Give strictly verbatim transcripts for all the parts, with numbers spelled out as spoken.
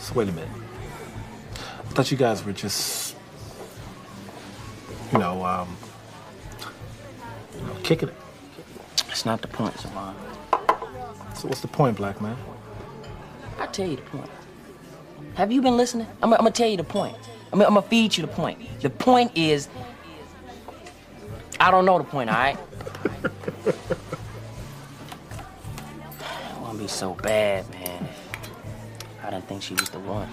So wait a minute. I thought you guys were just, you know, um, you know, kicking it. That's not the point, Savon. So what's the point, black man? I'll tell you the point. Have you been listening? I'm, I'm gonna tell you the point. I'm, I'm gonna feed you the point. The point is, I don't know the point, all right? I wanna be so bad, man. I didn't think she was the one.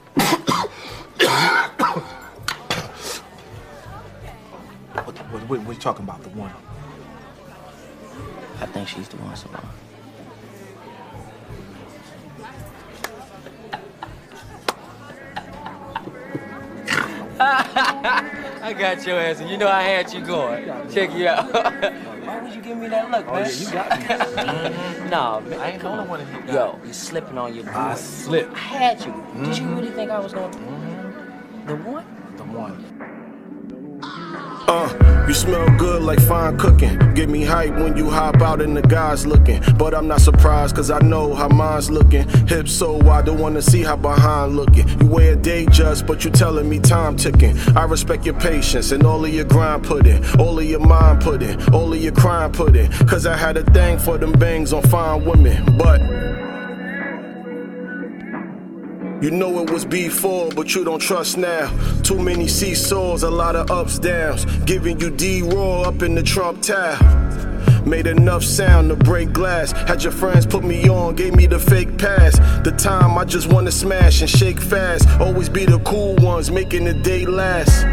What, what, what, what are you talking about, the one? I think she's the one, Savon. I got your ass, and you know I had you going. Check you out. Why would you give me that look, man? Oh, yeah, you got me. Mm-hmm. Nah, man. I ain't the only one that hit. Yo, you're slipping on your I boy. slipped. I had you. Mm-hmm. Did you really think I was going to? Mm-hmm. The one? The one. Uh, you smell good like fine cooking. Get me hype when you hop out and the guys looking. But I'm not surprised cause I know how mine's looking. Hips so wide, don't wanna see how behind looking. You wear a day just, but you telling me time ticking. I respect your patience and all of your grind put in. All of your mind put in, all of your crime put in. Cause I had a thing for them bangs on fine women. But you know it was before, but you don't trust now. Too many seesaws, a lot of ups, downs. Giving you D-Raw up in the Trump Tower. Made enough sound to break glass. Had your friends put me on, gave me the fake pass. The time I just wanna smash and shake fast. Always be the cool ones, making the day last.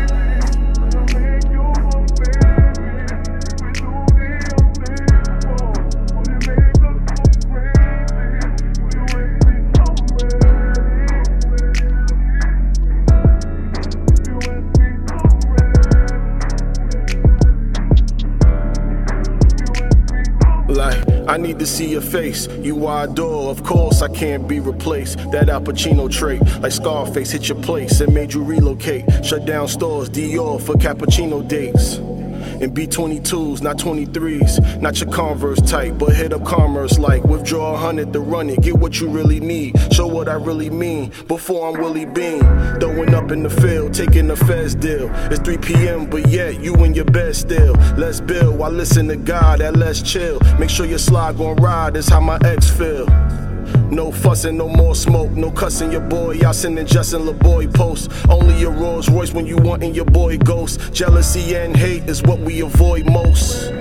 I need to see your face, you I adore. Of course I can't be replaced. That Al Pacino trait, like Scarface hit your place and made you relocate. Shut down stores, Dior for cappuccino dates. And B twenty-twos, not twenty-threes. Not your Converse type, but hit up commerce like withdraw a hundred to run it. Get what you really need, show what I really mean. Before I'm Willie Bean, throwing up in the field, taking the Fez deal. It's three p.m. but yet you in your bed still. Let's build while listen to God and let's chill. Make sure your slide gon' ride, that's how my ex feel. No fussing, no more smoke, no cussing your boy. Y'all sending Justin LeBoy posts. Only your Rolls Royce when you wantin' your boy ghost. Jealousy and hate is what we avoid most.